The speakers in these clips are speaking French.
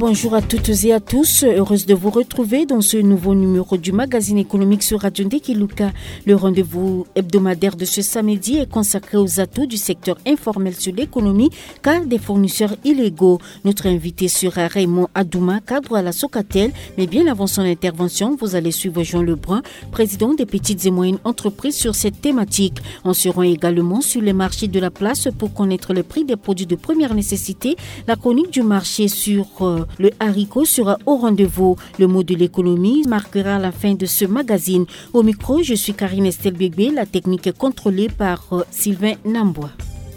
bonjour à toutes et à tous. Heureuse de vous retrouver dans ce nouveau numéro du magazine économique sur Radio Ndekeluka. Le rendez-vous hebdomadaire de ce samedi est consacré aux atouts du secteur informel sur l'économie car des fournisseurs illégaux. Notre invité sera Raymond Adouma, cadre à la Socatel. Mais bien avant son intervention, vous allez suivre Jean Lebrun, président des petites et moyennes entreprises sur cette thématique. On sera également sur les marchés de la place pour connaître le prix des produits de première nécessité. La chronique du marché sur le haricot sera au rendez-vous. Le mot de l'économie marquera la fin de ce magazine. Au micro, je suis Karine Estelle Bébé. La technique est contrôlée par Sylvain Nambois.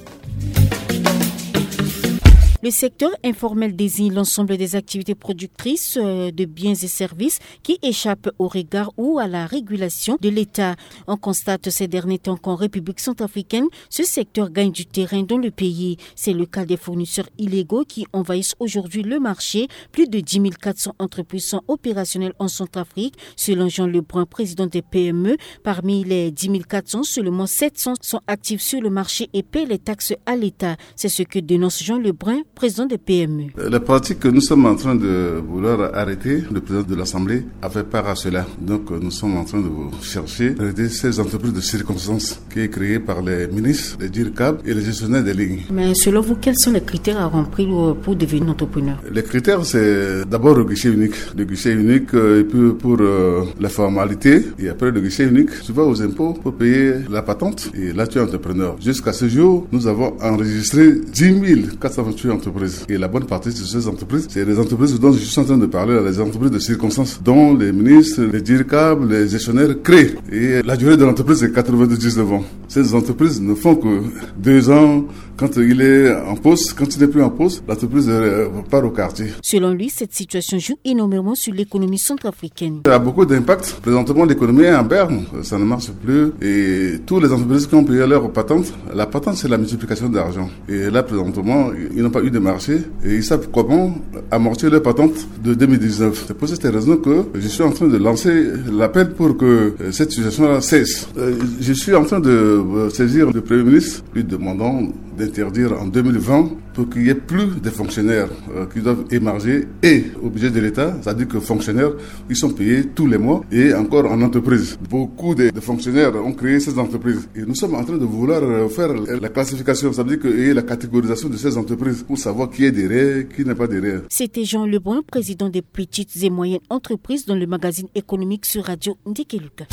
Le secteur informel désigne l'ensemble des activités productrices de biens et services qui échappent au regard ou à la régulation de l'État. On constate ces derniers temps qu'en République centrafricaine, ce secteur gagne du terrain dans le pays. C'est le cas des fournisseurs illégaux qui envahissent aujourd'hui le marché. Plus de 10 400 entreprises sont opérationnelles en Centrafrique. Selon Jean Lebrun, président des PME, parmi les 10 400, seulement 700 sont actifs sur le marché et paient les taxes à l'État. C'est ce que dénonce Jean Lebrun, président des PME. La pratique que nous sommes en train de vouloir arrêter, le président de l'Assemblée a fait part à cela. Donc nous sommes en train de chercher à arrêter ces entreprises de circonstance qui est créée par les ministres, les DIRCAB et les gestionnaires des lignes. Mais selon vous, quels sont les critères à remplir pour devenir entrepreneur? Les critères, c'est d'abord le guichet unique. Le guichet unique, et puis pour la formalité, et après le guichet unique, tu vas aux impôts pour payer la patente et là tu es entrepreneur. Jusqu'à ce jour, nous avons enregistré 10 428 entreprises. Et la bonne partie de ces entreprises, c'est les entreprises dont je suis en train de parler, les entreprises de circonstances, dont les ministres, les DIRCAB, les gestionnaires créent. Et la durée de l'entreprise est 99 ans. Ces entreprises ne font que 2 ans. Quand il est en poste, quand il n'est plus en poste, l'entreprise part au quartier. Selon lui, cette situation joue énormément sur l'économie centrafricaine. Il y a beaucoup d'impact. Présentement, l'économie est en berne. Ça ne marche plus. Et toutes les entreprises qui ont payé leur patente, la patente, c'est la multiplication d'argent. Et là, présentement, ils n'ont pas eu de marché et ils savent comment amortir leur patente de 2019. C'est pour cette raison que je suis en train de lancer l'appel pour que cette situation cesse. Je suis en train de saisir le Premier ministre, lui demandant d'interdire en 2020 pour qu'il n'y ait plus de fonctionnaires qui doivent émarger et au budget de l'État, c'est-à-dire que fonctionnaires qui sont payés tous les mois et encore en entreprise. Beaucoup de fonctionnaires ont créé ces entreprises et nous sommes en train de vouloir faire la classification, ça veut dire qu'il y ait la catégorisation de ces entreprises pour savoir qui est derrière, qui n'est pas derrière. C'était Jean Lebrun, président des petites et moyennes entreprises dans le magazine économique sur Radio Ndekeluka.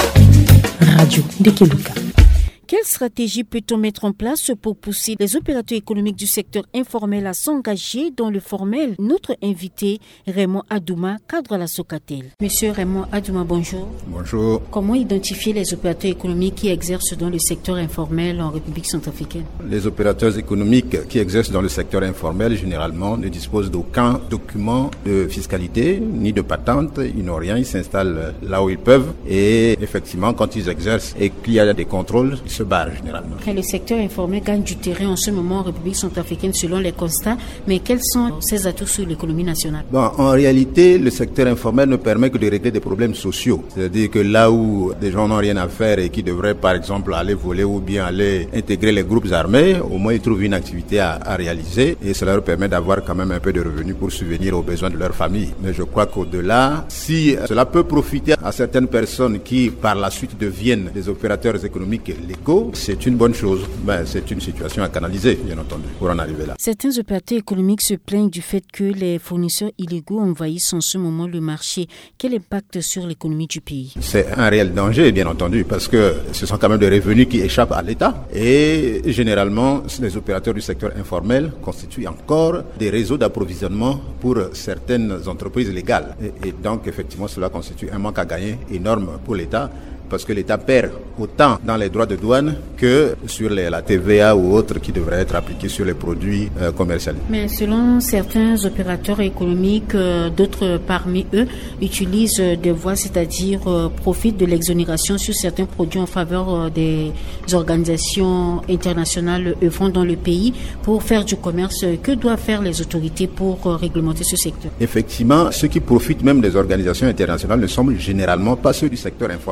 Radio Ndekeluka. Quelle stratégie peut-on mettre en place pour pousser les opérateurs économiques du secteur informel à s'engager dans le formel? Notre invité, Raymond Adouma, cadre à la Socatel. Monsieur Raymond Adouma, bonjour. Bonjour. Comment identifier les opérateurs économiques qui exercent dans le secteur informel en République centrafricaine? Les opérateurs économiques qui exercent dans le secteur informel, généralement, ne disposent d'aucun document de fiscalité, ni de patente. Ils n'ont rien, ils s'installent là où ils peuvent. Et effectivement, quand ils exercent et qu'il y a des contrôles, se barre généralement. Le secteur informel gagne du terrain en ce moment en République centrafricaine selon les constats, mais quels sont ses atouts sur l'économie nationale? En réalité, le secteur informel ne permet que de régler des problèmes sociaux. C'est-à-dire que là où des gens n'ont rien à faire et qui devraient par exemple aller voler ou bien aller intégrer les groupes armés, au moins ils trouvent une activité à réaliser et cela leur permet d'avoir quand même un peu de revenus pour subvenir aux besoins de leur famille. Mais je crois qu'au-delà, si cela peut profiter à certaines personnes qui par la suite deviennent des opérateurs économiques légaux, c'est une bonne chose. C'est une situation à canaliser, bien entendu, pour en arriver là. Certains opérateurs économiques se plaignent du fait que les fournisseurs illégaux envahissent en ce moment le marché. Quel impact sur l'économie du pays? C'est un réel danger, bien entendu, parce que ce sont quand même des revenus qui échappent à l'État. Et généralement, les opérateurs du secteur informel constituent encore des réseaux d'approvisionnement pour certaines entreprises légales. Et donc, effectivement, cela constitue un manque à gagner énorme pour l'État. Parce que l'État perd autant dans les droits de douane que sur la TVA ou autres qui devraient être appliqués sur les produits commercialisés. Mais selon certains opérateurs économiques, d'autres parmi eux utilisent des voies, c'est-à-dire profitent de l'exonération sur certains produits en faveur des organisations internationales œuvrant dans le pays pour faire du commerce. Que doivent faire les autorités pour réglementer ce secteur? Effectivement, ceux qui profitent même des organisations internationales ne sont généralement pas ceux du secteur informel, parce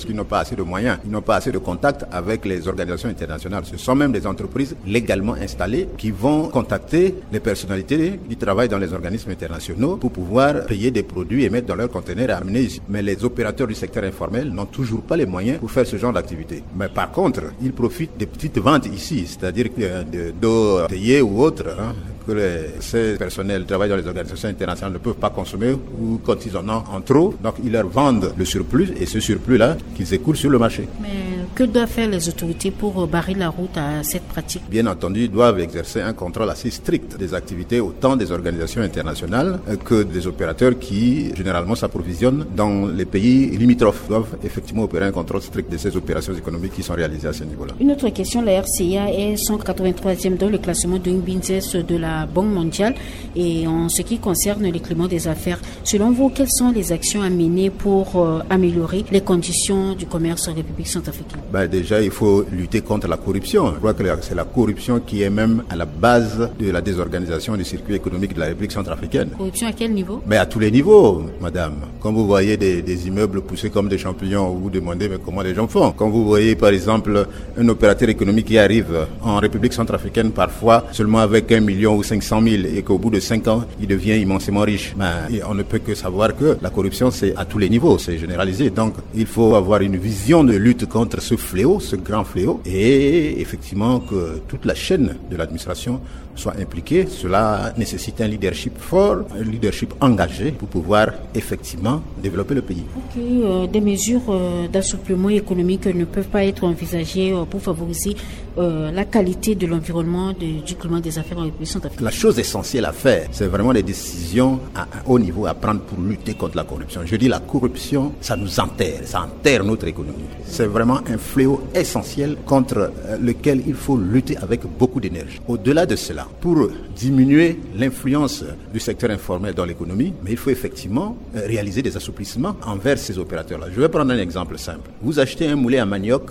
parce qu'ils n'ont pas assez de moyens, ils n'ont pas assez de contacts avec les organisations internationales. Ce sont même des entreprises légalement installées qui vont contacter les personnalités qui travaillent dans les organismes internationaux pour pouvoir payer des produits et mettre dans leurs conteneurs et amener ici. Mais les opérateurs du secteur informel n'ont toujours pas les moyens pour faire ce genre d'activité. Mais par contre, ils profitent des petites ventes ici, c'est-à-dire d'eau payée ou autre, que ces personnels travaillent dans les organisations internationales ne peuvent pas consommer ou quand ils en ont en trop. Donc ils leur vendent le surplus et ce surplus-là qu'ils écoulent sur le marché. Mais que doivent faire les autorités pour barrer la route à cette pratique? Bien entendu, ils doivent exercer un contrôle assez strict des activités autant des organisations internationales que des opérateurs qui généralement s'approvisionnent dans les pays limitrophes. Ils doivent effectivement opérer un contrôle strict de ces opérations économiques qui sont réalisées à ce niveau-là. Une autre question, la RCA est 183e dans le classement de Binzes de la Banque mondiale et en ce qui concerne les climats des affaires. Selon vous, quelles sont les actions à mener pour améliorer les conditions du commerce en République centrafricaine? Déjà, il faut lutter contre la corruption. Je crois que c'est la corruption qui est même à la base de la désorganisation du circuit économique de la République centrafricaine. Corruption à quel niveau? À tous les niveaux, madame. Quand vous voyez des immeubles poussés comme des champignons, vous vous demandez mais comment les gens font. Quand vous voyez par exemple un opérateur économique qui arrive en République centrafricaine parfois seulement avec 1 million ou 500 000 et qu'au bout de 5 ans, il devient immensément riche. On ne peut que savoir que la corruption, c'est à tous les niveaux, c'est généralisé. Donc, il faut avoir une vision de lutte contre ce fléau, ce grand fléau, et effectivement que toute la chaîne de l'administration soit impliquée. Cela nécessite un leadership fort, un leadership engagé pour pouvoir effectivement développer le pays. Des mesures d'assouplement économique ne peuvent pas être envisagées pour favoriser la qualité de l'environnement du climat des affaires en République centrafricaine. La chose essentielle à faire, c'est vraiment des décisions à un haut niveau à prendre pour lutter contre la corruption. Je dis la corruption, ça nous enterre, ça enterre notre économie. C'est vraiment un fléau essentiel contre lequel il faut lutter avec beaucoup d'énergie. Au-delà de cela, pour diminuer l'influence du secteur informel dans l'économie, mais il faut effectivement réaliser des assouplissements envers ces opérateurs-là. Je vais prendre un exemple simple. Vous achetez un moulin à manioc,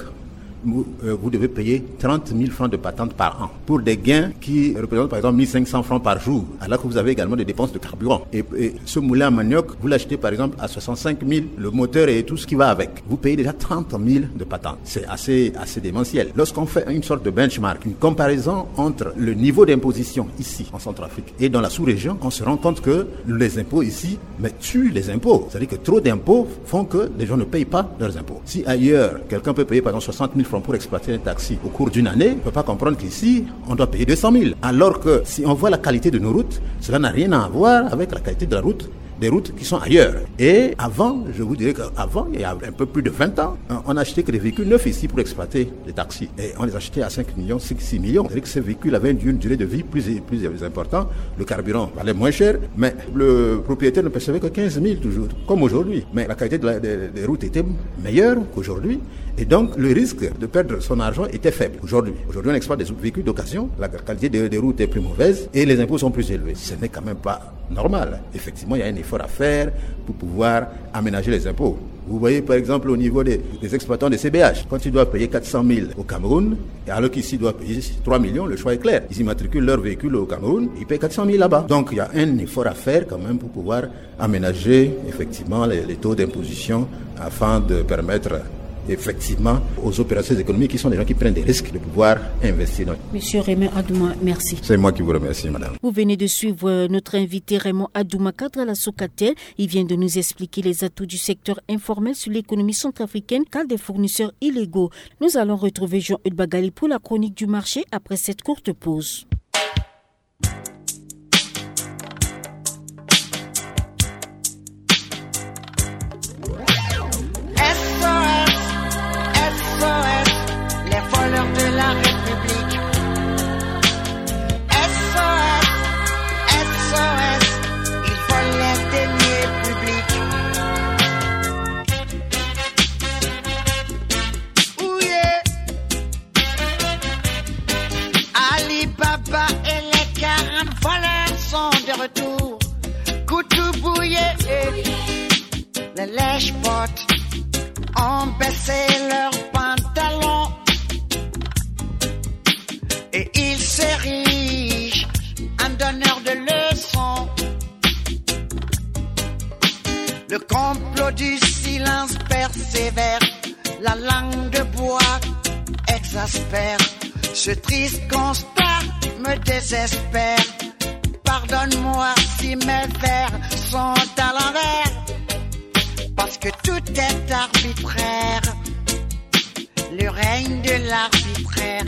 vous devez payer 30 000 francs de patente par an pour des gains qui représentent par exemple 1 500 francs par jour, alors que vous avez également des dépenses de carburant. Et ce moulin à manioc, vous l'achetez par exemple à 65 000, le moteur et tout ce qui va avec. Vous payez déjà 30 000 de patente. C'est assez démentiel. Lorsqu'on fait une sorte de benchmark, une comparaison entre le niveau d'imposition ici en Centrafrique et dans la sous-région, on se rend compte que les impôts ici tuent les impôts. C'est-à-dire que trop d'impôts font que les gens ne payent pas leurs impôts. Si ailleurs, quelqu'un peut payer par exemple 60 000 pour exploiter un taxi au cours d'une année, on ne peut pas comprendre qu'ici, on doit payer 200 000. Alors que si on voit la qualité de nos routes, cela n'a rien à voir avec la qualité de la route des routes qui sont ailleurs. Et avant, je vous dirais qu'avant, il y a un peu plus de 20 ans, on n'achetait que des véhicules neufs ici pour exploiter les taxis. Et on les achetait à 5 millions, 6 millions. C'est-à-dire que ces véhicules avaient une durée de vie plus importante. Le carburant valait moins cher, mais le propriétaire ne percevait que 15 000 toujours, comme aujourd'hui. Mais la qualité des routes était meilleure qu'aujourd'hui. Et donc, le risque de perdre son argent était faible aujourd'hui. Aujourd'hui, on exploite des véhicules d'occasion, la qualité des routes est plus mauvaise et les impôts sont plus élevés. Ce n'est quand même pas normal. Effectivement, il y a un effort à faire pour pouvoir aménager les impôts. Vous voyez par exemple au niveau des exploitants de CBH, quand ils doivent payer 400 000 au Cameroun, et alors qu'ici ils doivent payer 3 millions, le choix est clair. Ils immatriculent leur véhicule au Cameroun, ils payent 400 000 là-bas. Donc il y a un effort à faire quand même pour pouvoir aménager effectivement les taux d'imposition afin de permettre effectivement aux opérateurs économiques qui sont des gens qui prennent des risques de pouvoir investir. Monsieur Raymond Adouma, merci. C'est moi qui vous remercie, madame. Vous venez de suivre notre invité Raymond Adouma, cadre à la Socatel. Il vient de nous expliquer les atouts du secteur informel sur l'économie centrafricaine car des fournisseurs illégaux. Nous allons retrouver Jean-Eudes Bagali pour la chronique du marché après cette courte pause. De la République. SOS, SOS, il faut les deniers publics. Ouye, Alibaba et les 40 voleurs sont de retour. Coutou bouillé, les lèche-potes ont baissé leurs pantalons. Et il s'érige en donneur de leçons. Le complot du silence persévère. la langue de bois exaspère. Ce triste constat me désespère. Pardonne-moi si mes vers sont à l'envers, parce que tout est arbitraire, le règne de l'arbitraire.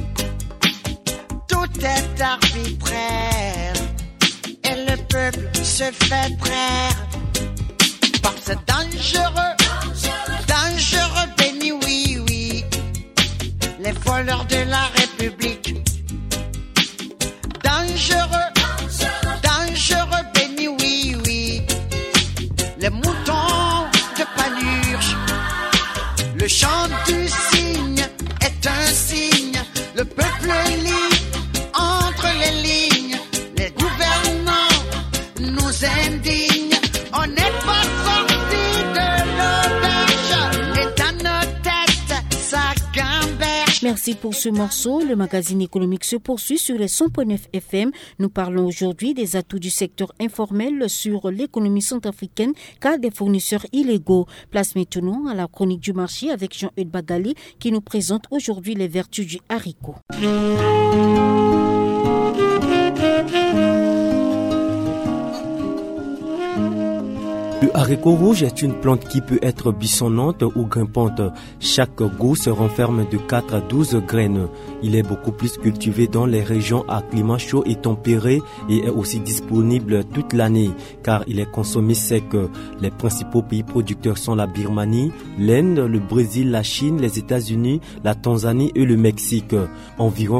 Tout est arbitraire et le peuple se fait traire par ce dangereux, dangereux béni, oui, oui, les voleurs de la République. Dangereux, dangereux béni, oui, oui, les moutons de Panurge. Le chant du cygne est un signe, le peuple lit entre les lignes, les gouvernants nous indignent. On n'est pas sorti de l'auberge et dans nos têtes ça gamberge. Merci pour ce morceau. Le magazine économique se poursuit sur les 100.9 FM. Nous parlons aujourd'hui des atouts du secteur informel sur l'économie centrafricaine car des fournisseurs illégaux. Place maintenant à la chronique du marché avec Jean-Eudes Bagali qui nous présente aujourd'hui les vertus du haricot. Le haricot rouge est une plante qui peut être buissonnante ou grimpante. Chaque gousse renferme de 4 à 12 graines. Il est beaucoup plus cultivé dans les régions à climat chaud et tempéré et est aussi disponible toute l'année car il est consommé sec. Les principaux pays producteurs sont la Birmanie, l'Inde, le Brésil, la Chine, les États-Unis, la Tanzanie et le Mexique. Environ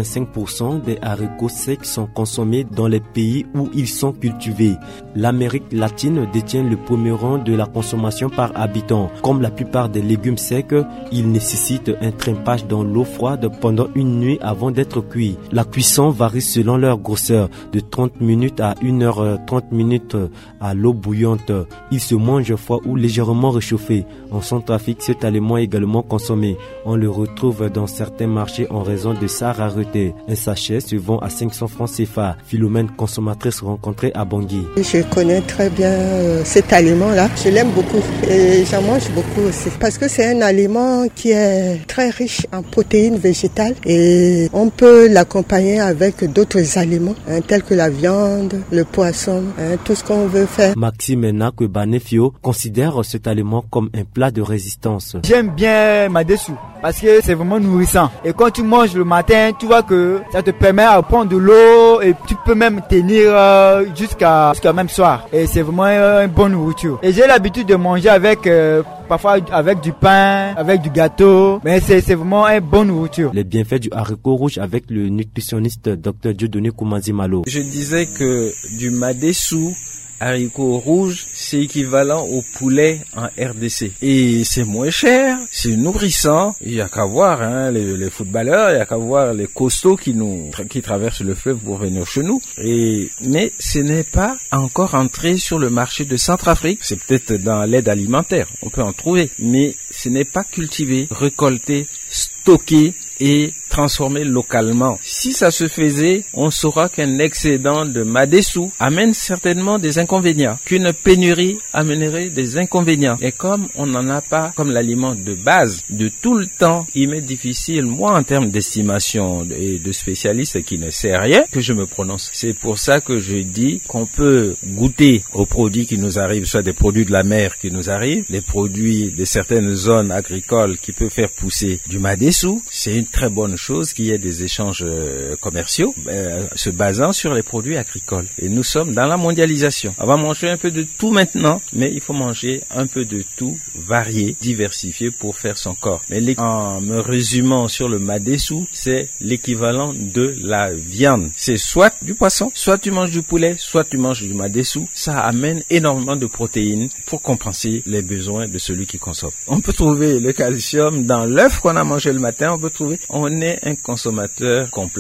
85% des haricots secs sont consommés dans les pays où ils sont cultivés. L'Amérique latine détient le premier rang de la consommation par habitant. Comme la plupart des légumes secs, ils nécessitent un trempage dans l'eau froide pendant une nuit avant d'être cuits. La cuisson varie selon leur grosseur, de 30 minutes à 1h30 minutes à l'eau bouillante. Il se mange froid ou légèrement réchauffé. En Centrafrique, cet aliment est également consommé. On le retrouve dans certains marchés en raison de sa rareté. Un sachet se vend à 500 francs CFA. Philomène, consommatrice rencontrée à Bangui. Je connais très bien cet aliment-là. Je l'aime beaucoup et j'en mange beaucoup aussi. Parce que c'est un aliment qui est très riche en protéines végétales et on peut l'accompagner avec d'autres aliments tels que la viande, le poisson, tout ce qu'on veut faire. Maxime Nakwe-Banefio considère cet aliment comme un plat de résistance. J'aime bien Madessou parce que c'est vraiment nourrissant. Et quand tu manges le matin, tu vois que ça te permet de prendre de l'eau et tu peux même tenir jusqu'à même soir. Et c'est vraiment une bonne nourriture. Et j'ai l'habitude de manger avec parfois avec du pain, avec du gâteau, mais c'est vraiment une bonne nourriture. Les bienfaits du haricot rouge avec le nutritionniste Dr Dieudonné Koumanzi-Malo. Je disais que du Madessou, haricot rouge, c'est équivalent au poulet en RDC. Et c'est moins cher, c'est nourrissant. Il y a qu'à voir les footballeurs, il y a qu'à voir les costauds qui traversent le fleuve pour venir chez nous. Mais ce n'est pas encore entré sur le marché de Centrafrique. C'est peut-être dans l'aide alimentaire, on peut en trouver. Mais ce n'est pas cultivé, récolté, stocké et transformé localement. Si ça se faisait, on saura qu'un excédent de Madessou amène certainement des inconvénients, qu'une pénurie amènerait des inconvénients. Et comme on n'en a pas comme l'aliment de base de tout le temps, il m'est difficile, moi en termes d'estimation et de spécialiste qui ne sait rien, que je me prononce. C'est pour ça que je dis qu'on peut goûter aux produits qui nous arrivent, soit des produits de la mer qui nous arrivent, les produits de certaines zones agricoles qui peuvent faire pousser du Madessou. C'est une très bonne chose qu'il y ait des échanges commerciaux se basant sur les produits agricoles. Et nous sommes dans la mondialisation. On va manger un peu de tout maintenant, mais il faut manger un peu de tout, varié, diversifié pour faire son corps. Mais en me résumant sur le Madessou, c'est l'équivalent de la viande. C'est soit du poisson, soit tu manges du poulet, soit tu manges du Madessou. Ça amène énormément de protéines pour compenser les besoins de celui qui consomme. On peut trouver le calcium dans l'œuf qu'on a mangé le matin, on est un consommateur complet.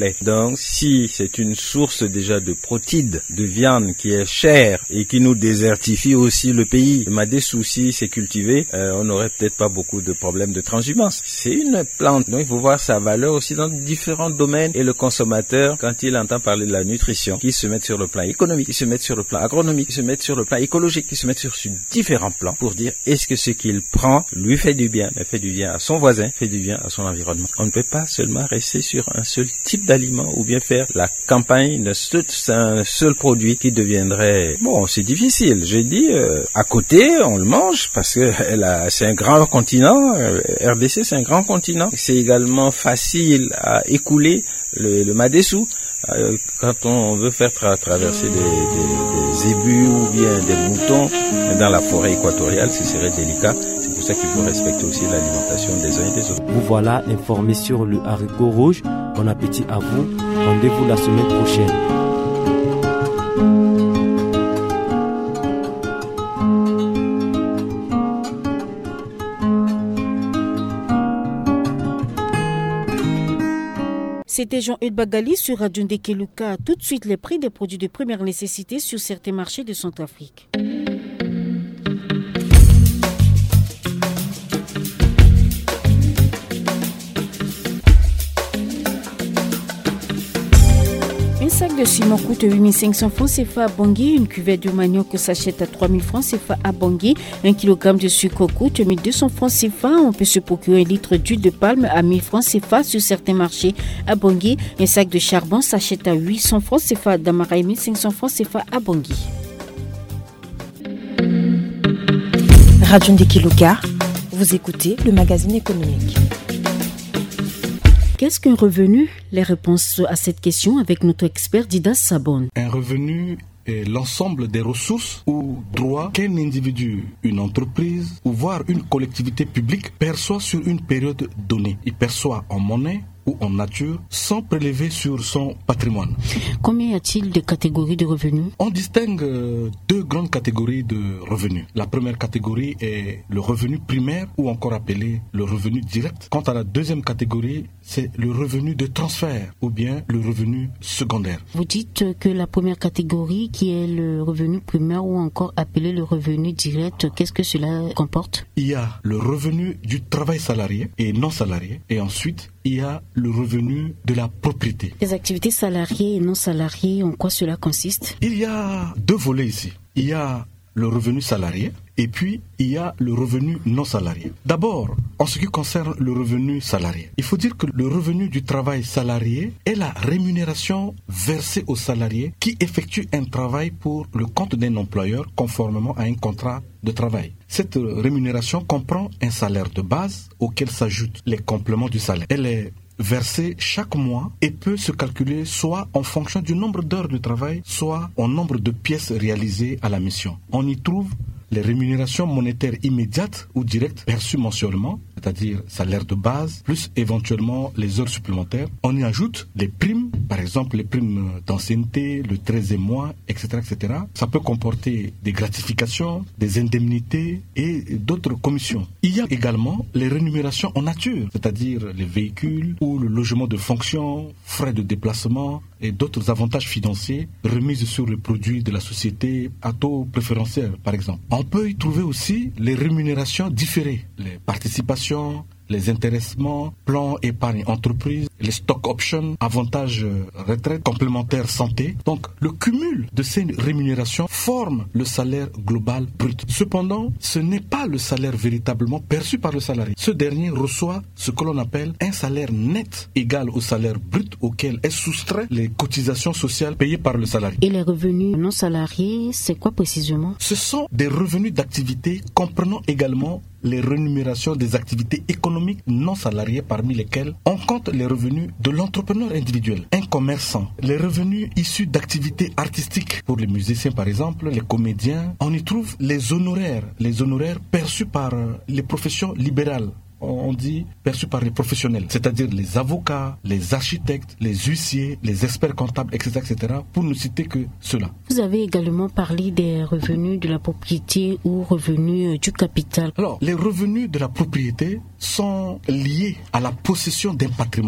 complet. Donc, si c'est une source déjà de protides, de viande qui est chère et qui nous désertifie aussi le pays, mais des soucis, c'est cultivé, on n'aurait peut-être pas beaucoup de problèmes de transhumance. C'est une plante, donc il faut voir sa valeur aussi dans différents domaines, et le consommateur, quand il entend parler de la nutrition, qui se met sur le plan économique, qui se met sur le plan agronomique, qui se met sur le plan écologique, qui se met sur différents plans pour dire est-ce que ce qu'il prend lui fait du bien, fait du bien à son voisin, fait du bien à son environnement. On ne peut pas seulement rester sur un seul type d'aliment ou bien faire la campagne d'un seul produit qui deviendrait... Bon, c'est difficile. J'ai dit, à côté, on le mange parce que c'est un grand continent. RDC, c'est un grand continent. C'est également facile à écouler le madessou. Quand on veut faire traverser des ébus ou bien des moutons dans la forêt équatoriale, ce serait délicat. C'est pour ça qu'il faut respecter aussi l'alimentation des uns et des autres. Vous voilà informés sur le haricot rouge. Bon appétit à vous. Rendez-vous la semaine prochaine. C'était Jean-Eudes Bagali sur Radio Ndekeluka. Tout de suite, les prix des produits de première nécessité sur certains marchés de Centrafrique. Un sac de ciment coûte 8 500 francs CFA à Bangui. Une cuvette de manioc s'achète à 3 000 francs CFA à Bangui. 1 kg de sucre coûte 1 200 francs CFA. On peut se procurer un litre d'huile de palme à 1 000 francs CFA sur certains marchés à Bangui. Un sac de charbon s'achète à 800 francs CFA à Damara et 1 500 francs CFA à Bangui. Radio Ndekeluka, vous écoutez le magazine économique. Qu'est-ce qu'un revenu? Les réponses à cette question avec notre expert Didas Sabon. Un revenu est l'ensemble des ressources ou droits qu'un individu, une entreprise ou voire une collectivité publique perçoit sur une période donnée. Il perçoit en monnaie ou en nature sans prélever sur son patrimoine. Combien y a-t-il de catégories de revenus? On distingue deux grandes catégories de revenus. La première catégorie est le revenu primaire ou encore appelé le revenu direct. Quant à la deuxième catégorie, c'est le revenu de transfert ou bien le revenu secondaire. Vous dites que la première catégorie qui est le revenu primaire ou encore appelé le revenu direct, qu'est-ce que cela comporte? Il y a le revenu du travail salarié et non salarié et ensuite il y a le revenu de la propriété. Les activités salariées et non salariées, en quoi cela consiste? Il y a deux volets ici. Il y a le revenu salarié et puis il y a le revenu non salarié. D'abord, en ce qui concerne le revenu salarié, il faut dire que le revenu du travail salarié est la rémunération versée aux salariés qui effectuent un travail pour le compte d'un employeur conformément à un contrat de travail. Cette rémunération comprend un salaire de base auquel s'ajoutent les compléments du salaire. Elle est versée chaque mois et peut se calculer soit en fonction du nombre d'heures de travail, soit au nombre de pièces réalisées à la mission. On y trouve les rémunérations monétaires immédiates ou directes perçues mensuellement, c'est-à-dire salaire de base, plus éventuellement les heures supplémentaires. On y ajoute les primes, par exemple les primes d'ancienneté, le 13e mois, etc., etc. Ça peut comporter des gratifications, des indemnités et d'autres commissions. Il y a également les rémunérations en nature, c'est-à-dire les véhicules ou le logement de fonction, frais de déplacement et d'autres avantages financiers remis sur les produits de la société à taux préférentiel, par exemple. On peut y trouver aussi les rémunérations différées, les participations, les intéressements, plans épargne entreprise, les stock options, avantages retraite, complémentaires santé. Donc, le cumul de ces rémunérations forme le salaire global brut. Cependant, ce n'est pas le salaire véritablement perçu par le salarié. Ce dernier reçoit ce que l'on appelle un salaire net égal au salaire brut auquel est soustrait les cotisations sociales payées par le salarié. Et les revenus non salariés, c'est quoi précisément? Ce sont des revenus d'activité comprenant également les rémunérations des activités économiques non salariées parmi lesquelles on compte les revenus de l'entrepreneur individuel, un commerçant, les revenus issus d'activités artistiques pour les musiciens par exemple, les comédiens. On y trouve les honoraires perçus par les professions libérales. On dit perçus par les professionnels, c'est-à-dire les avocats, les architectes, les huissiers, les experts comptables, etc., etc., pour ne citer que cela. Vous avez également parlé des revenus de la propriété ou revenus du capital. Alors, les revenus de la propriété sont liés à la possession d'un patrimoine.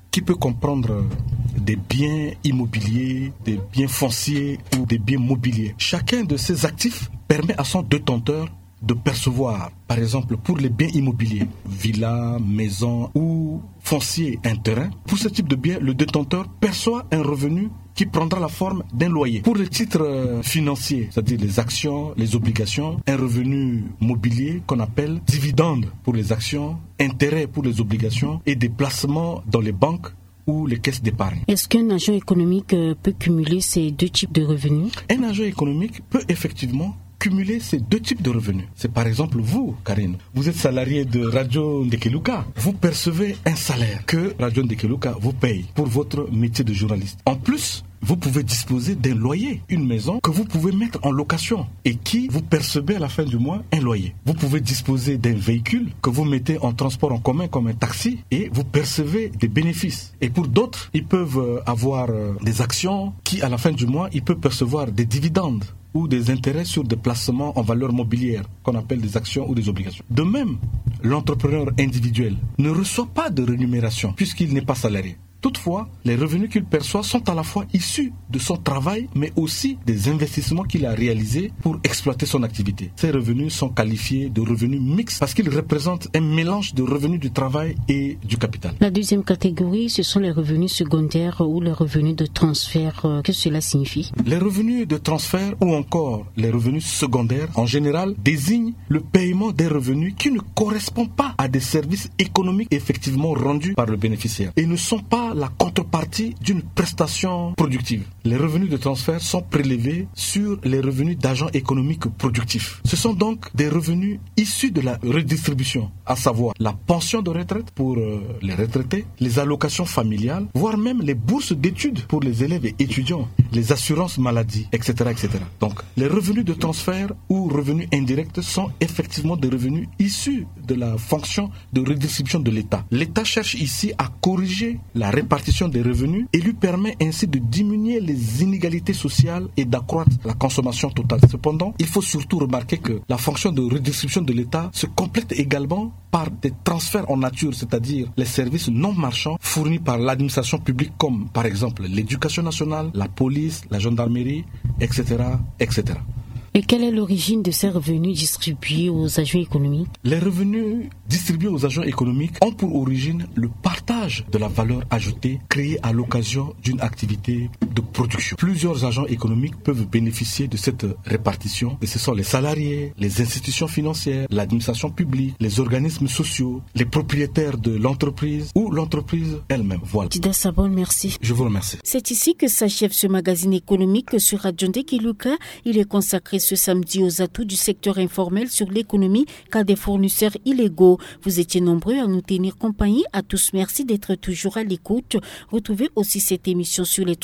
qui peut comprendre des biens immobiliers, des biens fonciers ou des biens mobiliers. Chacun de ces actifs permet à son détenteur de percevoir, par exemple pour les biens immobiliers, villas, maisons ou fonciers, un terrain. Pour ce type de biens, le détenteur perçoit un revenu qui prendra la forme d'un loyer. Pour les titres financiers, c'est-à-dire les actions, les obligations, un revenu mobilier qu'on appelle dividende pour les actions, intérêt pour les obligations et des placements dans les banques ou les caisses d'épargne. Est-ce qu'un agent économique peut cumuler ces deux types de revenus? Un agent économique peut effectivement cumuler ces deux types de revenus. C'est par exemple vous, Karine. Vous êtes salarié de Radio Ndekeluka. Vous percevez un salaire que Radio Ndekeluka vous paye pour votre métier de journaliste. En plus, vous pouvez disposer d'un loyer, une maison que vous pouvez mettre en location et qui vous percevez à la fin du mois un loyer. Vous pouvez disposer d'un véhicule que vous mettez en transport en commun comme un taxi et vous percevez des bénéfices. Et pour d'autres, ils peuvent avoir des actions qui à la fin du mois, ils peuvent percevoir des dividendes ou des intérêts sur des placements en valeur mobilière qu'on appelle des actions ou des obligations. De même, l'entrepreneur individuel ne reçoit pas de rémunération puisqu'il n'est pas salarié. Toutefois, les revenus qu'il perçoit sont à la fois issus de son travail, mais aussi des investissements qu'il a réalisés pour exploiter son activité. Ces revenus sont qualifiés de revenus mixtes parce qu'ils représentent un mélange de revenus du travail et du capital. La deuxième catégorie, ce sont les revenus secondaires ou les revenus de transfert. Qu'est-ce que cela signifie? Les revenus de transfert ou encore les revenus secondaires, en général, désignent le paiement des revenus qui ne correspondent pas à des services économiques effectivement rendus par le bénéficiaire et ne sont pas la contrepartie d'une prestation productive. Les revenus de transfert sont prélevés sur les revenus d'agents économiques productifs. Ce sont donc des revenus issus de la redistribution, à savoir la pension de retraite pour les retraités, les allocations familiales, voire même les bourses d'études pour les élèves et étudiants, les assurances maladie, etc., etc. Donc, les revenus de transfert ou revenus indirects sont effectivement des revenus issus de la fonction de redistribution de l'État. L'État cherche ici à corriger la répartition des revenus et lui permet ainsi de diminuer les inégalités sociales et d'accroître la consommation totale. Cependant, il faut surtout remarquer que la fonction de redistribution de l'État se complète également par des transferts en nature, c'est-à-dire les services non marchands fournis par l'administration publique comme par exemple l'éducation nationale, la police, la gendarmerie, etc., etc. Et quelle est l'origine de ces revenus distribués aux agents économiques? Les revenus distribués aux agents économiques ont pour origine le partage de la valeur ajoutée créée à l'occasion d'une activité de production. Plusieurs agents économiques peuvent bénéficier de cette répartition et ce sont les salariés, les institutions financières, l'administration publique, les organismes sociaux, les propriétaires de l'entreprise ou l'entreprise elle-même. Voilà. Tida Sabon, merci. Je vous remercie. C'est ici que s'achève ce magazine économique sur Radio Ndekeluka. Il est consacré ce samedi aux atouts du secteur informel sur l'économie car des fournisseurs illégaux. Vous étiez nombreux à nous tenir compagnie. À tous, merci d'être toujours à l'écoute. Retrouvez aussi cette émission sur les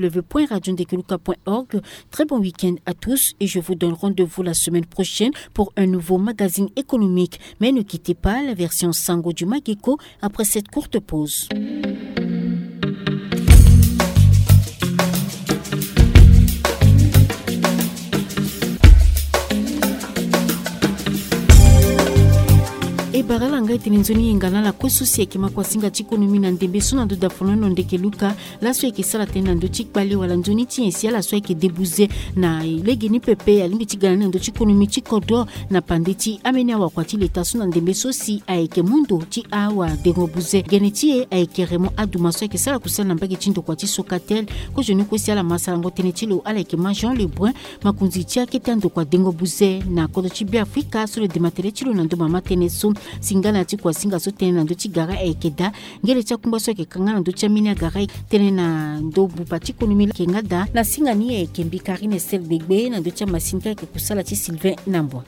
www.radiondekuluka.org. Très bon week-end à tous et je vous donne rendez-vous la semaine prochaine pour un nouveau magazine économique. Mais ne quittez pas la version Sango du Mageko après cette courte pause. Baralanga itinenzoni ingana la kosusi ekima kwa singa chikonomi na ndembe suna ndo dafono no Ndekeluka la so ekesala tena ndo chikbali wala nzoni tiensi la so ekedebuze na legi ni pepe alimbi chigana ndo chikonomi chikodo na pandeti amenya wa kwati leta suna ndembe sosi aeke mundo ti awa derobuze genetie aeke remo aduma so ekesala kusala mbage chindo kwati sokatel ko jenu kwesi ala masalango tenetilo ala eke Jean Lebrun makunzi tia ketando kwa dengobuze na kodo chibi Afrika so le dematere chilo na ndo mama teneso singana ti kwa singa so tene na ndo chigara ekeda ngele cha kumba so ekanga na ndo cha mini agara tene na ndo bupati konomi kengada na singa ni ekembi Karine Selbegbe na ndo cha masinka ke kusala ti Sylvain Nambwa.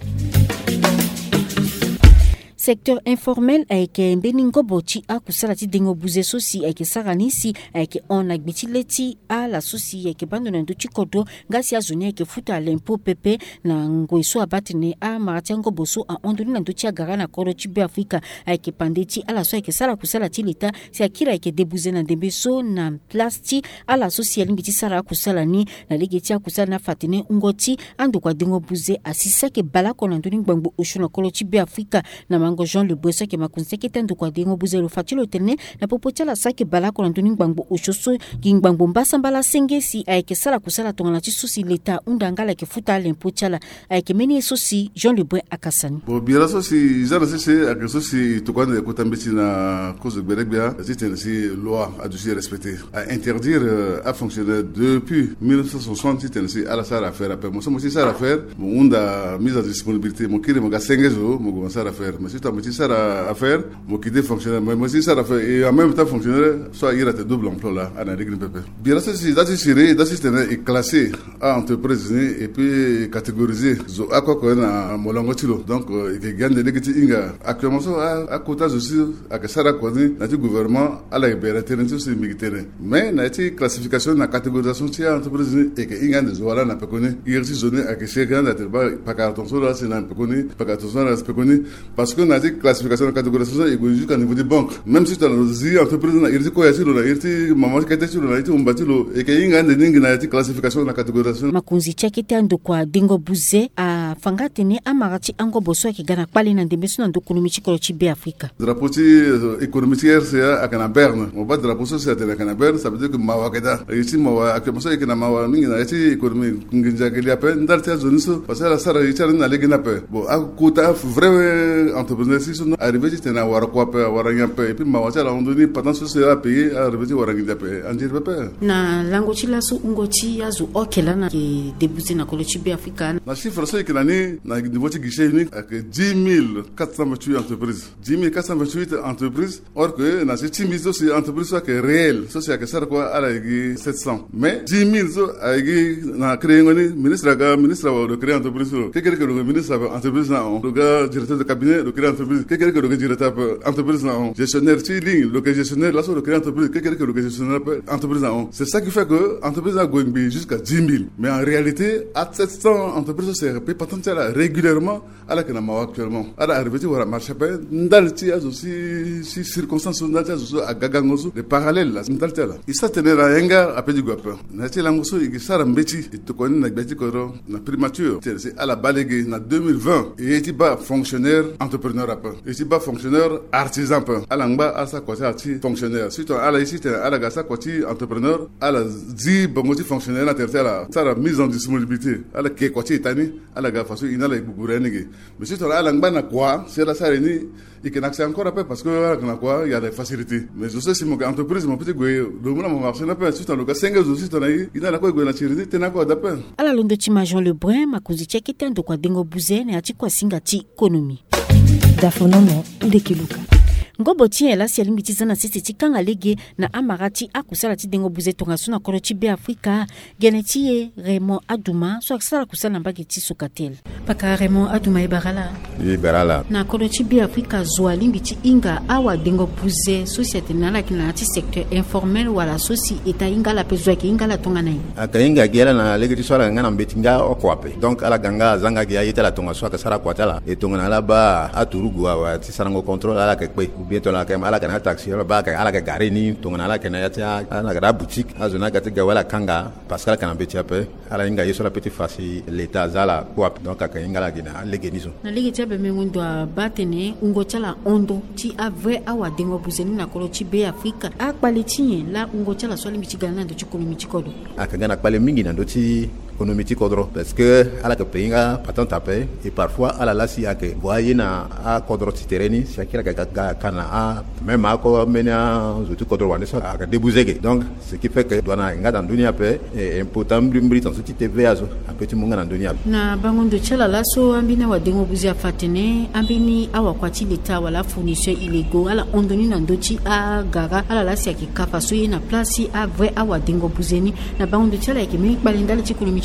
Secteur informel ayeke mbeningo boti a kusala ti dengo buze sosi ayeke saranisi ayeke on agbiti leti a la sosi ayeke bando na ndo chikodo ngasi azoni ayeke futa l'impôt pepe na ngoi so abatene a marati ngo boso a ondoni na ndo ti agara na koro ti be Afrika ayeke pande ti ala so ayeke sala kusala ti leta si akira ayeke debuze na ndembe so na place ti ala sosi alimbi ti sara kusala ni na lege ti akusala na fatene ngoti ando kwa dengo buze asisa ke balako na ndoni ngbangbo osho na koro ti be Afrika na mango Jean le Bosso ke makunse ke tando kwa dingo buzelo fatilo tene na popotela sake bala ko nduni ngbango oshoso ngbango mbasa mbala sengesi ayeke sala kusala tonga na tisusi leta undangala ke futa lempochala ayeke meni sosi Jean le Bosso akasani bo bira sosi zara sese ake sosi to kwande ko tambeti na cause de berebia c'était si loi a dû se respecter à interdire à fonctionner depuis 1960 c'était si ala sara faire après moi aussi ça à faire on a mise à disponibilité mon kiri mo ga sengezo mo go ça à faire mais c'est un petit ça à faire mo quitter fonctionner mais aussi ça à faire et en même temps fonctionner soit il a un double emploi là à la règle pépé bien ça c'est d'assister est classé à entreprise et puis catégorisé zo akwa ko na molongo tilo donc il gagne de negati inga actuellement so à quota aussi à que ça ko ni na gouvernement à la bere terrain sur militaire mais na été classification na catégorisation ti entreprise et que inga de zo na pekoni irsi zone à que c'est grand pas carton so là c'est na pekoni pas carton so là pekoni parce que na été classification na catégorisation et jusqu'à niveau de banque même si tu as entreprise na irsi ko yasi na irsi maman kete sur na été umbatilo et que inga de ningi na été classification na catégorisation makunzi chake tando kwa dingo buze a fangatene amarati ango boso ki gana pale na ndembeso na ndokunu michiko chibe Afrika drapeau économique RCA à Canaberne on va drapeau social à Canaberne ça veut dire que mawakeda ici mawa actuellement ça que na mawa mingi na ici économique nginja que li appelle dans cette zone ça parce que la sara ici na legi na pe bon à kota vrai entrepreneur si sont arrivé c'était na wara quoi pe wara nyampe et puis mawa ça la on donne pendant ce c'est à payer arrivé wara nginja pe en dire pe na lango chila su ngoti yazu okela na ke debuter na kolo chibe Afrika na chiffre ça que l'année na niveau de guichet unique avec 10 428 entreprises 10 428 entreprises or que na cette mise aussi entreprise soit que réel ça c'est que ça quoi à la 700 mais 10 000 na créé ngoni ministre de créer entreprise quelqu'un que le ministre entreprise na le gars directeur de cabinet de créer entreprise quelqu'un que le directeur entreprise na gestionnaire ligne le gestionnaire là sur le créer entreprise quelqu'un que le gestionnaire entreprise na c'est ça qui fait que entreprise na going jusqu'à 10 000 mais en réalité à 700 entreprises c'est répété potentiel régulièrement à la Canada actuellement à la arrivée voilà marché pas ndalti aussi si circonstances ndalti à gagangoso les parallèles là ndalti là et ça tenait la yenga après du gap na ti langoso il sara mbeti to koni na beti ko na primature c'est à la balégué na 2020 et était pas fonctionnaire entrepreneur après et était pas fonctionnaire artisan pas à l'angba à sa côté arti fonctionnaire surtout à la ici à la gasa côté entrepreneur à la di bongoti fonctionnaire na terre là ça la mise en disponibilité à la ke côté tani à la gafa so ina la buburenige mais surtout à l'angba na quoi c'est la ça ni et que n'accès encore après parce que na quoi il y a des facilités mais je sais si mon entreprise mon petit goye le monde mon marché n'a pas surtout le gars 5 aussi ton aí il a quoi goye na chiridi tena quoi d'appel ala londo chima Jean le Brun makuzi cheki tendo kwa dingo buze ne ati kwa singa ti economy dafonono ndekiluka ngobo tie la si alimbiti zana sisi tikanga lege na amarati akusala ti dengo buze tonga suna kolo chibe Afrika genetie Raymond Adouma so akusala kusala mbagi ti sokatel paka Raymond Adouma ibarala na kolo chibe Afrika zo alimbiti inga awa dengo buze société na la kina ti secteur informel wala soci eta inga la pezo ki inga la tonga nai akainga gela na lege ti swala ngana mbetinga okwape donc ala ganga zanga gi ayeta la tonga so akasara kwatala e tonga na la ba aturugu wa ti sarango contrôle ala kekpe bientôt la kema ala kana taxi ba ka ala ka gare ni tongana ala kana ya ala ka boutique azona ka tiga wala kanga parce que kana beti ape ala inga yeso la petit face l'état zala quoi donc ka inga la gina legenizo na lege tiabe mengondo batene ungo chala ondo ti ave awa dengo buzeni na kolo ti be Afrika a kwalitinye la ungo chala swali michigana ndo chikolo michikodo akagana kwale mingi na ndo ti économique kodro parce que ala ka peinga patente ape et parfois ala la si ake voyer na a kodro ti terreni shakira ka kana a même ako mena zotu kodro wane so aka débouzegue donc ce qui fait que doana nga dans dunia pe important mbri dans ce ti TV azo ape ti munga na dunia na bangondo chala la so ambina wa dengo buzi afatene ambini awa kwati leta wala fournisseur illégaux ala ondoni na ndoti a gara ala la si ake kafa so na place a vrai awa dengo buzeni na bangondo chala yake mi balindala ti économique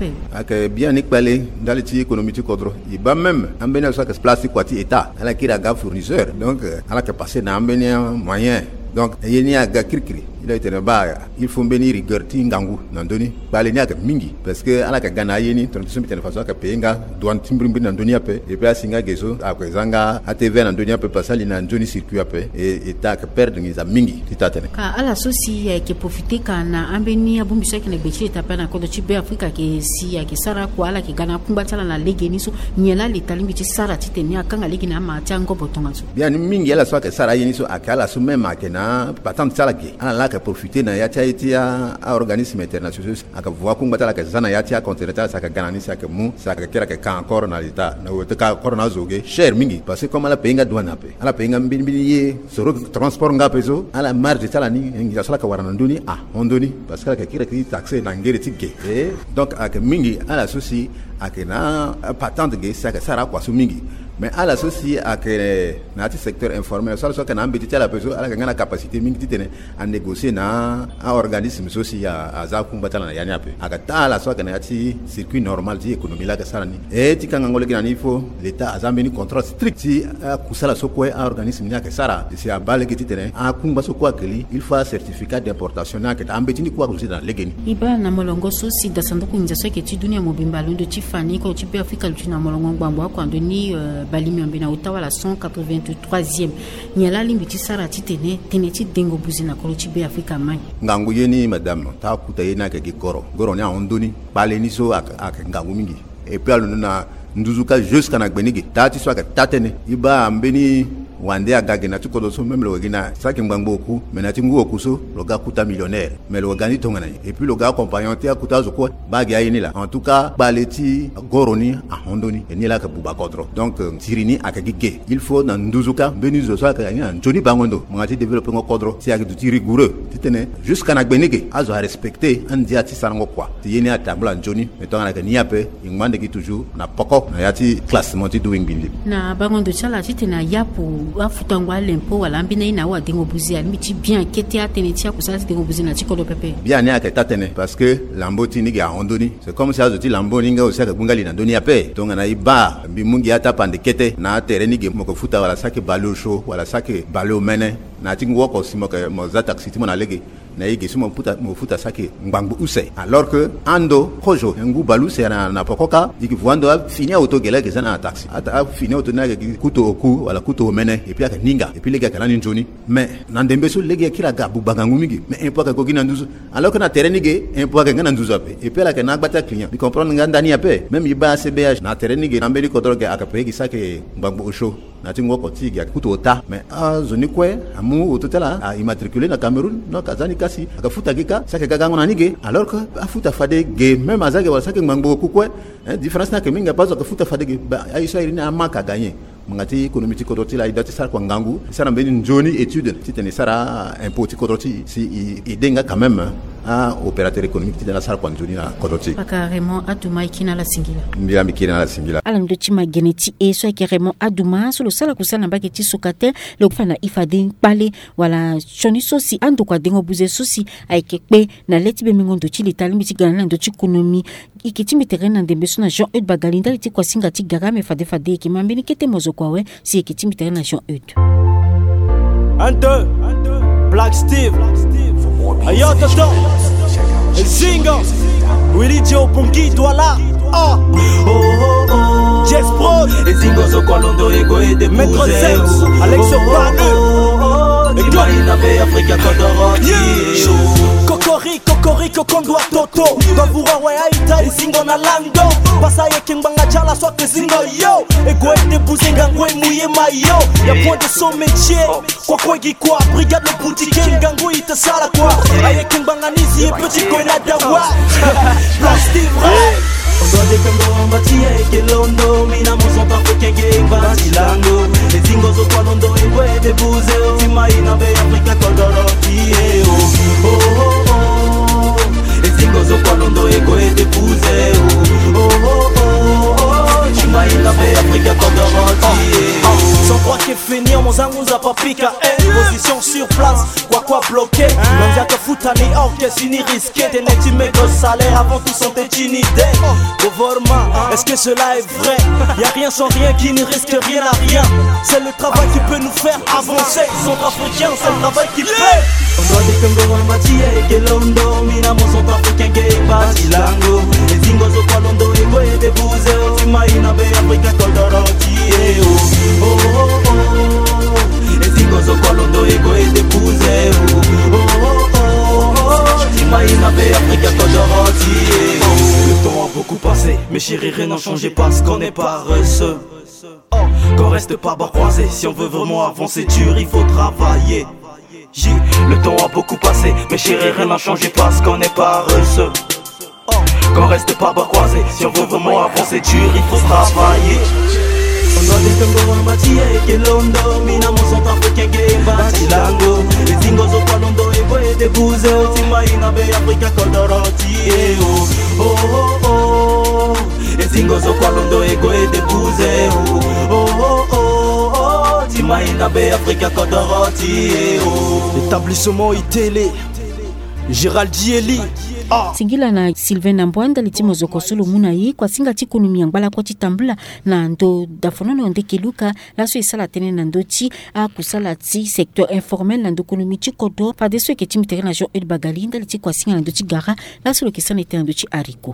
ak bien nikbale dans ti économique kodro il ba même ambenia so ka place quoi ti état ala kira ga fournisseur donc ala ka passer na ambenia moyen donc yeni aga kirkiri il a été il faut venir rigerti ngangu nandoni balenia ka mingi parce que ala ka gana yeni transition bitene façon ka penga douane timbrimbi nandoni ape et puis asinga geso akwezanga atv nandoni ape pasali na ndoni circuit ape et ta ka perdre ngiza mingi titatene ka ala sosi ke profiter kana ambeni abumbisa ke na bechi tapana ko do chibe Afrika ke si ya ke sara ko ala ke gana kumbatala na legeni so nyela litalimbi ti sara titeni akanga legi na ma tango botonga so bien mingi ala so ka sara yeni so akala so même akena patante sala ke ala la ka profiter na ya tia organisme international aka voa kumbatala ka zana ya tia continental saka ganani saka mu saka kera ke ka encore na lita na wote ka corona zoge cher mingi parce que comme ala penga douane ape ala penga mbini ye soro transport ngape so ala marge sala ni ngi sala ka warana ndoni ondoni parce que ka kira ki taxe na ngere tike donc aka mingi ala souci akena patente ge saka sara kwa so mingi mais à la souci à que notre secteur informel soit que n'ambiti la personne à la capacité mingi tene à négocier na un organisme social à za kumbatala na yani ape akata la soit que n'ati circuit normal di économie la kasarani et ti kangangole kina nifo l'état a zambeni contrôle strict si kusala sokwe un organisme ya kasara c'est à balle que tene a kumba sokwa keli il faut certificat d'importation na que ambiti ni kwa kuzi na legeni iba na molongo sosi da sanduku njaso ke ti dunia mobimba londo ti fani ko ti pe Afrika lutuna molongo ngwambo kwa ndoni balimi ambina utawa la 183e nyala limbiti sara titene teneti dengo buzina ko chibe Afrika mai ngangu yeni madame ta kuta yena ke goro ne ondoni baleni so ak ngangu mingi et puis aluna nduzuka jusqu'à na gbenigi tati so ak tatene iba ambeni wande agage na tuko so même le wagina saki mbangboku menati nguo kuso loga kuta millionnaire mais le wagani tongana et puis le gars compagnon te akuta zoko bagi ayini là en tout cas baleti goroni a hondoni et ni la ka buba kodro donc tirini akagige il faut na nduzuka benizo so ka yana joni bangondo mangati développer ngo kodro si ak du rigoureux titene jusqu'à na gbenige azo a respecter andi ati sango quoi ti yeni atabla joni meton na ka ni ape ingmande ki toujours na poko na yati classement ti doing bindi na bangondo chala titena yapo afutangwa lempo wala mbina ina wa dengo buzi almiti bien kete atenetia kusala dengo buzi na tikolo pepe bien ne aketa tene parce que lamboti ni ga ondoni c'est comme ça azoti lamboni nga osaka bungali na ndoni ape tonga na iba bimungi ata pande kete na tereni ge moko futa wala sake balo show wala sake balo mene na tingwa ko simoka moza taxi timo na lege na yigi sumo futa sake ngbangu use alors que ando kojo ngu balu se na pokoka diki vuando fini auto gele ke sana taxi ata fini auto na kuto oku wala kuto mene et puis aka ninga et puis lega kana ni njoni mais na ndembe so lega kila gabu bangangu mingi mais un peu ka kokina nduzu alors que na terrain ge un peu ka ngana nduzu ape et puis la kana gbata client bi comprendre nganda ni ape même iba CBH na terrain ge na mbeli kodroge aka pegi sake ngbangu osho na tingo ko tigi akuto ota mais zoni kwe amu ototela a immatriculé na Cameroun no kazani kasi akafuta gika sake gagango na nige alors que afuta fade ge même azage wala sake ngbangu kukwe différence na keminga pazo akafuta fade ge aisha irina amaka gagner mangati économie ti kodoti la idati sar kwa ngangu sara mbeni njoni étude titene sara impôt ti kodoti si idenga quand même a opérateur économique titene sar kwa njoni na kodoti paka Raymond Aduma ikina la singila mbia mikina la singila ala ndoti mageneti eso ke Raymond Aduma solo sala kusana mbake ti sukate le kufana ifade pale wala choni sosi ando kwa dengo buze sosi aikekpe na leti be mingondo ti litalimbi ti gana ndo ti économie ikiti miterena ndembe sona Jean-Eudes Bagalinda iti kwa singa ti garame fade ki mambeni kete mozo kwawe si ekiti miterena Jean-Eudes Ante Black Steve Ayo Toto Zingo Willy Joe Pungi Douala Jess Pro Zingo Zokolondo Ego et de Maître Zeus Alexio Banu Imaginave Africa Kodoroti Kokoriko kondwa toto Gavura we aita Zingo na lando Pasa ye kimbanga chala sote Zingo yo Ego et de Bouzenga ngwe mouye mayo Y'a point de son métier Kwa kwegi kwa Brigade le boutique Ngango ita sala kwa Aye kimbanga nizi et petit koina dawa Black Steve On doit des Congo en bâti et Kelondo Mina monson africain gang Basilango Les Zingo zo kwa londo Ego et de Bouzeo Imaginave Africa Kodoroti Oh oh oh Les Zingo zo kwa londo Ego et de Bouzeo Oh oh oh oh Imaginave Africa Kodoroti Sans croire que finir mon zanguza papika. Position sur place, quoi bloqué. L'on que fouta ni orchestre ni risqué. T'es net tu mets gros salaire avant tout sans t'être une idée. Gouvernement, est-ce que cela est vrai? Y'a rien sans rien qui ne risque rien à rien. C'est le travail qui peut nous faire avancer. Centrafricain, c'est le travail qui paie. On doit des Congo en matière et que l'ondo. Minamo centrafricain qui est basilango. Les zingos au palondo et quoi et des bouseux. Timaïna be Africa Kodoroti. Oh oh oh oh. Les zingos au palondo et quoi et des bouseux. Oh oh oh oh. Timaïna be Africa Kodoroti. Le temps a beaucoup passé, mais chérie rien n'a changé parce qu'on est paresseux. Qu'on reste pas bas croisé, si on veut vraiment avancer dur, il faut travailler. Le temps a beaucoup passé, mais chérie rien n'a changé parce qu'on est paresseux. Qu'on reste pas bas croisé, si on veut vraiment avancer dur, il faut travailler. On doit des Congo en matière et que l'ondo, minamo centrafricain qui est basilango. Les zingos au palondo et quoi et des bouseux. Timaïna be Africa Kodoroti. Oh oh oh oh. Les zingos au palondo et quoi et des bouseux. Oh oh oh oh. Timaïna be Africa Kodoroti. Établissement ITélé Gérald Dieli. Singila na Sylvain Mbwanda litimo zokosolo muna yi kwa singa tikunu miangbala kwa titambula na ndo dafonono ndeke luka la so isala tene na ndoti a kusala ti secteur informel na ndokonomi chikodo pa deso ke timitere na Jean Bagali ndali kwa singa na ndoti gara la so ke sana tene ndoti ariko.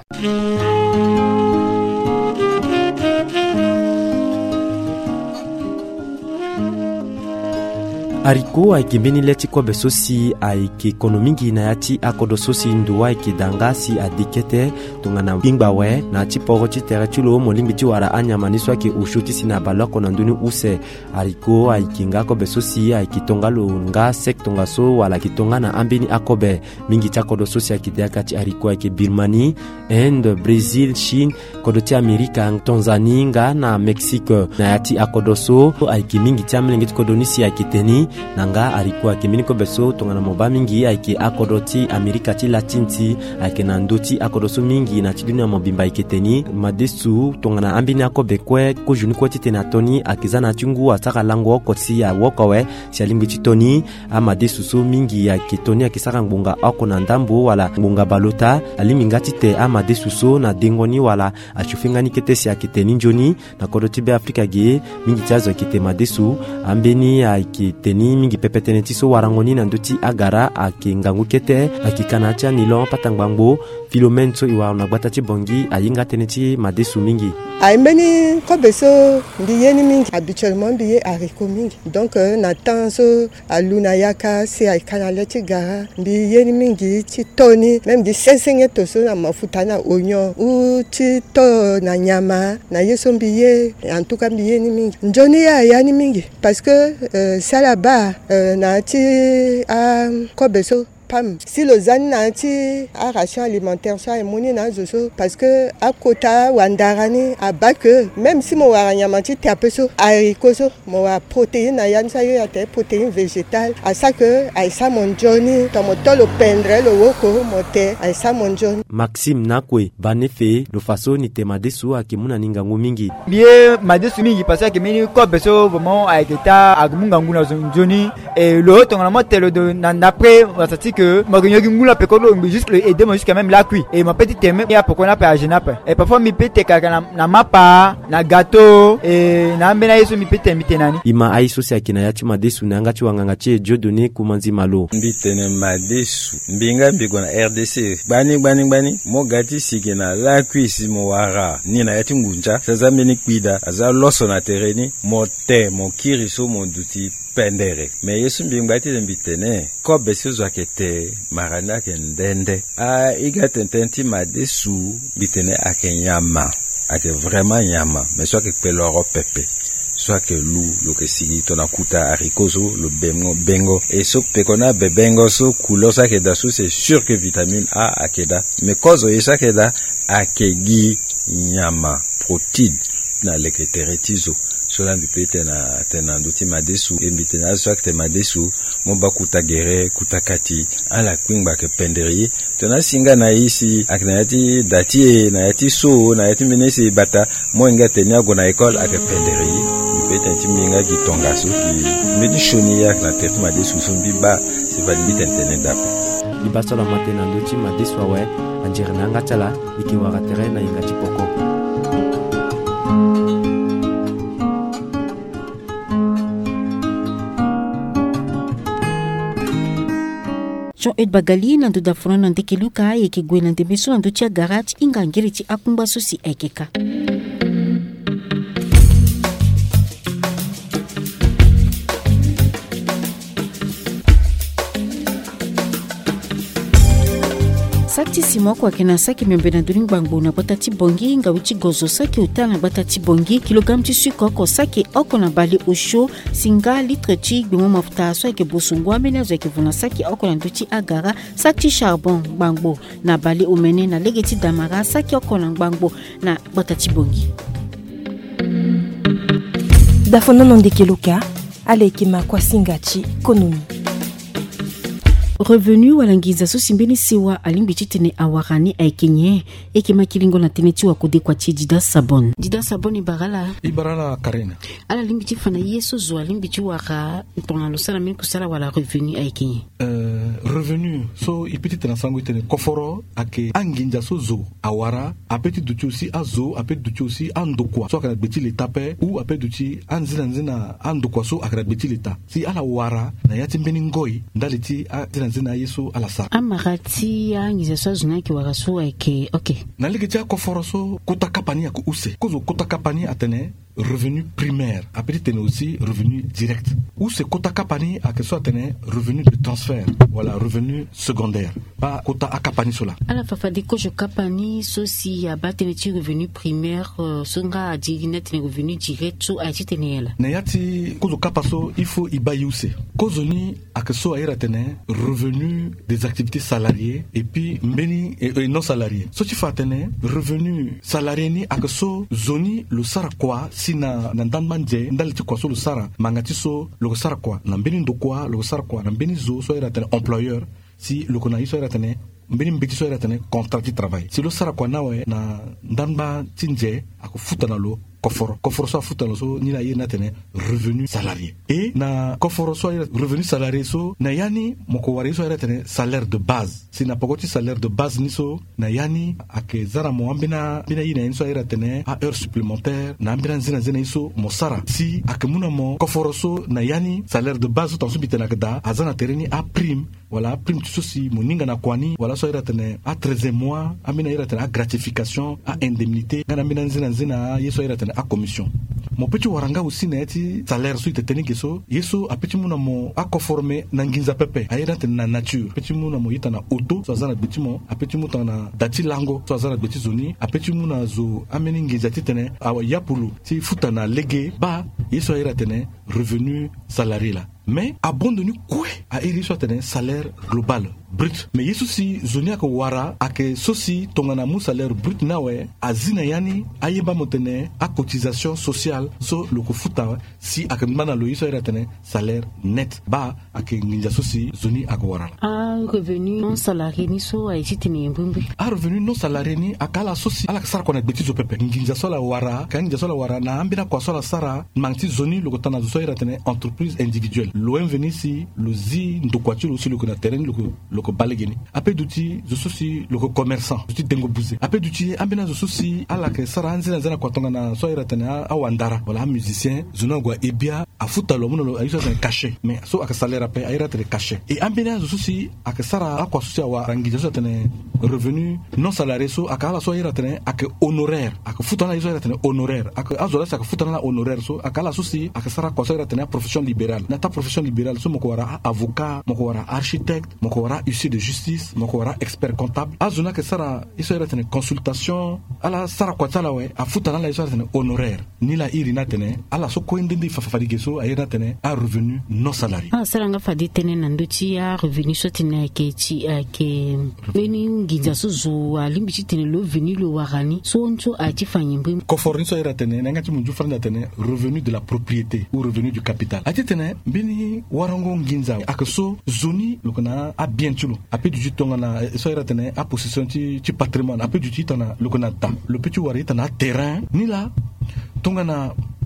Ariko aikibini leti kwa besosi aiki ekonomingi na yati akodo sosi nduwa aiki dangasi adikete tungana bingbawe na chiporo chitere chulo molimbi chiwara anyamaniswa ki ushuti sina baloko na nduni use. Ariko aikinga ko besosi aiki tongalo nga sektonga so wala kitonga na ambini akobe mingi chakodo sosi akideaka chi ariko aiki Birmanie, Inde, Brazil, Chine, kodoti Amerika, Tanzania nga na Mexico na yati akodo so aiki mingi chamlengi kodonisi aiki teni nanga ariko kimini ko beso tongana moba mingi aiki akodoti Amerika ti latinti aiki nandoti akodoso mingi na ti dunia mobimba iketeni madesu tongana ambini akobe kwe ko juni ko titena toni akizana tungu ataka lango kotsi ya wokowe si alimbi titoni amadesu so mingi aiki toni akisaka ngunga akona ndambo wala ngunga balota aliminga tite amadesu so na dengoni wala achufingani ketesi akiteni njoni na kodoti be Afrika ge mingi chazo kitema desu ambeni aiki teni mingi pepetene so warangoni na ndoti agara akingangu kete akikanacha nilon patangbango Philomène so iwa na gbata ti bongi ayinga teneti madesu mingi aimeni ko beso mbiyeni mingi habituellement biye ariko mingi donc na tanso aluna yaka si aikana ti gara mbiyeni mingi ti toni même di sensenge to so na mafuta na oignon ou ti to na nyama na yeso mbiye en tout cas mbiyeni mingi njoni ya yani mingi parce que ça là-bas na ti ko beso si le zan na ti a ration alimentaire so e moni na zo parce que a kota wandarani a bake même si mo waranya manti tape so haricot so mo wa protéine na yan sa yo ya te protéine végétale à ça que a sa mon joni to mo to lo pendre lo woko mo te a sa mon joni Maxime Nakwe banefe lo faso ni te madesu akimuna ningangu mingi bien madesu mingi parce que mini ko beso vraiment a eketa agumunga nguna joni et le to ngana telo de après ça que magonyogi ngula pekolo juste le aider moi jusqu'à même la cuit et ma petite thème ya pourquoi na pa genape et parfois mi pete kaka na mapa na gâteau et na mbena yeso mi pete mitenani ima aiso si akina yati madesu na ngati wanganga che jodone kumanzi malo mbitene madesu mbinga mbigona RDC bani mo gati sikena la cuit mo wara ni na yati ngunja sasa meni kwida aza loso na tereni mo te mo kiriso mo duti pendere me yesu mbingati mbitene ko besozo akete marana kendende a igatententi madesu bitene akenyama ake vraiment nyama mais soit que peloro pepe soit que lo que sigi tona kuta haricot le bengo et so pekona bebengo so kulosa ke dasu c'est sûr que vitamine A akeda mais cause yesa keda akegi nyama protéine na leketeretizo sola mbipete na tena nduti madesu embitena so akte madesu moba kutagere kutakati ala kwingba ke penderi tona singa na isi aknayati dati na yati so na yati menesi bata mo inga tenya go na école ake penderi peta minga ki tongaso ki medi shoni yak na tete ma de susumbi ba se valide internet dape libaso la matena ndoti ma de swawe anjerna ngatala ikiwa terrain na ingati poko. Jean-Ed Bagali na nduda funa na ndeke luka eke gwe na ndemeso na ndutia garat inga ngiriti akumba sosi ekeka. Sakti simo kwa kena saki miombe na during bangbo na batati bongi nga uchi gozo saki utana batati bongi kilogram ti suko ko saki oko na bali osho singa litre ti gbimo mafuta so eke bosungwa mena zo eke vuna saki oko na nduti agara saki charbon bangbo na bali omene na legeti damara saki oko na bangbo na batati bongi. Dafona nondeke luka aleki makwa singachi konomi. Revenu walangiza so simbeni siwa alimbichi tene awarani aikenye eke makilingo na teneti wa kode kwa Dida Sabon. Dida Sabon ibarala karena. Ala limbichi fana yeso zo alimbichi waka tona losala mimi kusala wala revenu aikenye. Revenu so ipiti tena sangu tene koforo ake anginja so zo awara apeti duchi aussi azo apeti duchi aussi andokwa so akana beti letape ou apeti duchi anzina andokwa so akana beti leta si ala wara na yati mbeni ngoi ndaleti zina yesu ala sa amarati ya ngiza so zuna ki waraso eke okay na ligeja koforo so kota kapani ko use kozo kota kapani atene revenu primaire, après tu aussi revenu direct. Ou c'est quota kapani à que soit revenu de transfert, voilà revenu secondaire, pas quota à kapani cela. À la fafa diko je kapani sosi à batteneti revenu primaire, songa a dit net revenu direct so a dit tenela. Nayati kozo kapaso il faut ibayuse. Kozoni à que soit aira tene revenu des activités salariées et puis mbeni et non salariés. So tu fais tene revenu salarié ni à que so zoni le sara quoi si na ndan manje ndaliti kwa so le sara mangati so le sara quoi na mbeni ndokwa le sara quoi na mbeni zo so ira tene employeur si le kona so ira tene mbeni mbeti so ira tene contrat de travail si le sara quoi nawe na ndanba tinje akufuta na lo koforo so afuta no so ni na ye na tene revenu salarié et na koforo so revenu salarié so na yani moko wari so ira tene salaire de base si na pogoti salaire de base ni so na yani ake zara mo ambina bina yina so ira tene a heure supplémentaire na ambina zina iso mo sara si ake muna mo koforo so na yani salaire de base to so bitena kada azana tereni a prime voilà prime tu so si moninga na kwani voilà so ira tene a 13 mois ambina ira tene a gratification a indemnité na ambina zina yeso ira tene a commission. Mon petit waranga aussi neti salaire suite technique so yeso a petit muna mo a conformer na nginza pepe ayira na nature petit muna mo yita na auto so azana petit mo a petit muta na dati lango so azana petit zoni a petit muna zo ameni nginza titene awa yapulu ti futa na lege ba yeso ayira tene revenu salarié là. Mais abandonné quoi à ériger un salaire global brut. Mais yesu si zonia ko wara ake sosi tongana mu salaire brut nawe azina yani ayeba motene a cotisation sociale so le ko futa si ake mana lo yesu tene salaire net ba ake nginja sosi zoni ako wara. Un revenu non salarié ni so a été tene mbumbi. Un revenu non salarié ni akala sosi ala sara ko na betizo pepe nginja so la wara kan nginja so la wara na ambina kwa so la sara manti zoni lo ko tana so tene entreprise individuelle. L'OM venu ici, le zi ndokwatu aussi le na terrain le ko balegeni. Après d'outil, je suis le commerçant, je suis dengo bouzé. Après d'outil, ambina je suis à la que sara nzina zana kwa tonga na so ira tena a wandara. Voilà musicien, zona gwa ebia a futa lo muno a un cachet. Mais so aka salaire après a ira tene cachet. Et ambina je suis aka sara a kwa soci wa rangi so tene revenu non salarié so aka la so ira tene aka honoraire. Aka futa na so ira tene honoraire. Aka azola aka futa na honoraire so aka la soci aka sara kwa so ira tene profession libérale. Na ta profession libérale so moko wara avocat, moko wara architecte, moko wara huissier de justice, moko wara expert comptable. Azuna ke sara iso ira tene consultation, ala sara kwa tala we, afuta na la iso ira tene honoraire. Ni la iri na tene, ala so ko ndindi fafadige so ayira tene a revenu non salarié. Ah sara nga fadi tene nanduti a revenu so tene ke ti ke meni ngiza so zo alimbi tene lo venu lo warani so onto a ti fanyimbi. Ko forni so ira tene nga ti munju franda tene revenu de la propriété ou revenu du capital. Ati tene bini warango nginza akaso zoni lokona a bien tulo ape du tonga na so ira tene a possession ti patrimoine ape du tana lokona ta le petit wari tana terrain ni la tonga na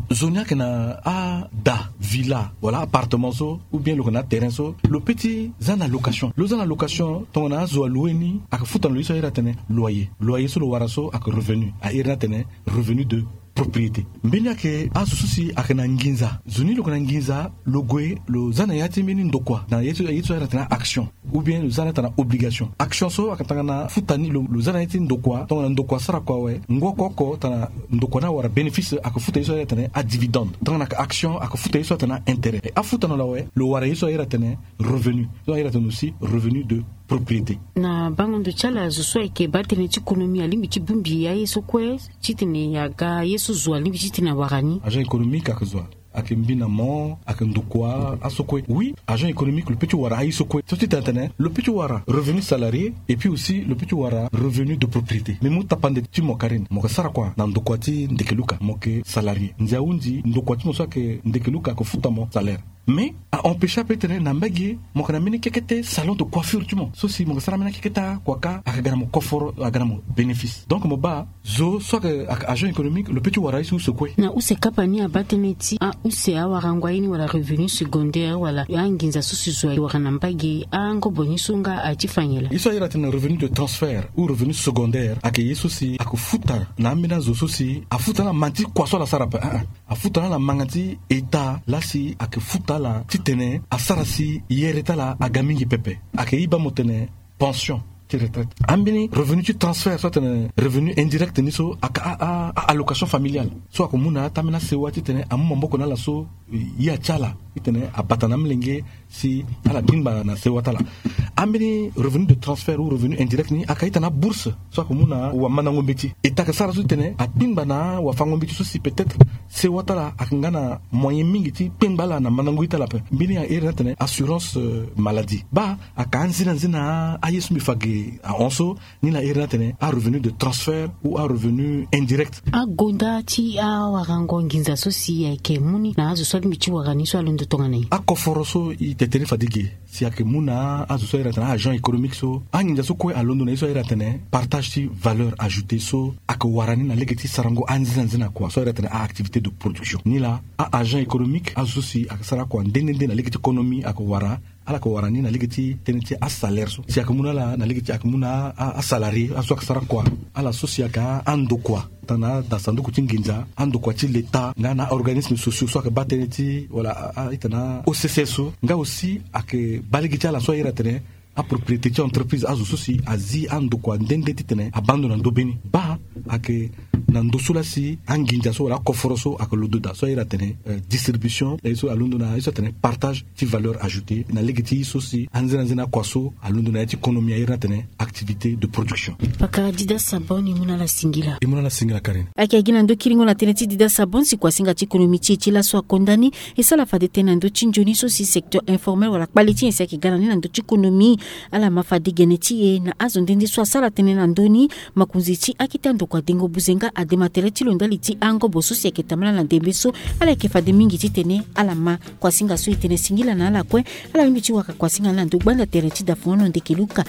zonia kena a da villa voilà appartement so ou bien le kena terrain so le petit zana location le zana location ton na zo loueni ak futan lo iso ira tene loyer so lo waraso ak revenu a ira tene revenu de propriété. Mbenya ke asususi akena nginza. Zuni lo kana nginza lo goe lo zana yati mini ndokwa. Na yetu era tana action ou bien lo zana tana obligation. Action so akatanga na futani lo zana yati ndokwa. Tona ndokwa sara kwa we. Ngoko tana ndokwa na wara bénéfice akafuta iso era tana a dividende. Tona na action akafuta iso tana intérêt. Et afuta na la we lo wara iso era tana revenu. So era tana aussi revenu de propriété. Na bango ndo chala zo ke batene ti économie alimbi ti bumbi ya yeso kwe titene ya ga yeso zo alimbi titene warani agent économique akazwa akimbina mo akendukwa asokwe oui agent économique le petit wara isokwe tout est internet le petit wara revenu salarié et puis aussi le petit wara revenu de propriété mais muta pande ti mo karine mo sara kwa na ndukwa ti ndekeluka mo ke salarié nzaunzi ndukwa ti mo so ke ndekeluka ko futa mo salaire mais a empêché peut-être na mbagi mo kana mini kekete salon de coiffure tu mo so si mo sara mena keketa kwaka akagana mo koforo agana mo bénéfice donc mo ba zo so que agent économique le petit wara isu sokwe na use kapani abateneti a use awarangwa ini wala revenu secondaire wala yanginza susu zo wakana mbagi ango bonisunga atifanyela iso ira tena revenu de transfert ou revenu secondaire ake yesu si akufuta na mina zo susi afuta na manti kwaso la sarapa afuta na mangati eta lasi akufuta la titene asarasi yereta la agamingi pepe ake iba motene pension ti retraite ambini revenu tu transfert soit un revenu indirect ni so a allocation familiale so akomuna tamina sewa titene amu mboko na la so ya chala titene abatana mlenge si ala dimba na sewa tala ambini revenu de transfert ou revenu indirect ni akaita na bourse so akomuna wa manango mbeti etaka sara so titene atimba na wa fango mbeti so si peut-être sewa tala akangana moyen mingi ti pembala na manango itala pe mbini ya era tene assurance maladie ba akanzina nzina ayesumi fage a onso ni la era tene a revenu de transfert ou a revenu indirect a gonda ti a warango nginza so si ke muni na azu so mi ti warani so alondo tongana a koforoso i tetene fadigue si ake muna azu so era tene agent économique so a nginza so ko alondo na so era tene partage ti valeur ajoutée so ak warani na legeti sarango anzina quoi so era tene a activité de production ni la a agent économique azu si ak sara ko ndende na legeti économie ak wara ala ko warani na ligeti teneti a salaire so si akamuna la na ligeti akamuna a salarié a so sara kwa ala sociaka ando kwa tana da sanduku tinginza ando kwa ti l'état na organisme sociaux so ka bateneti wala itana OCCSO nga aussi ak baligeti ala so ira tene a propriété ti entreprise azo sosi azi ando kwa ndende titene abandona ndo beni ba ak na ndosula si anginja so wala koforoso ak lododa so ira tene distribution et so alundo na so tene partage ti valeur ajoutée na legiti so si anzina kwaso alundo na ti économie ira tene activité de production paka dida saboni muna la singila Karine ake gina ndo kiringo na tene ti dida sabon si kwa singa ti économie ti la so kondani et ça la fa de tene ndo ti njoni so si secteur informel wala qualité c'est ki gana ni ndo ti économie ala mafadi geneti na azondende so sala tene na ndoni makunzichi akitando kwa dengo buzenga adematele ti londali ti ango boso si aketamala na dembeso ala ke fade mingi ti tene ala ma kwa singa so itene singila na ala kwe ala mimi ti waka kwa singa na ndo gbanda tere ti da fono ndekeluka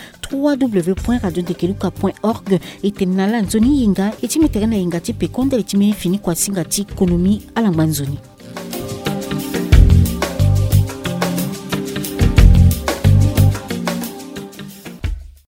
www.radiondekeluka.org itene na la nzoni yinga eti metere na yinga ti pekonde eti me fini kwa singa ti économie ala ngbanzoni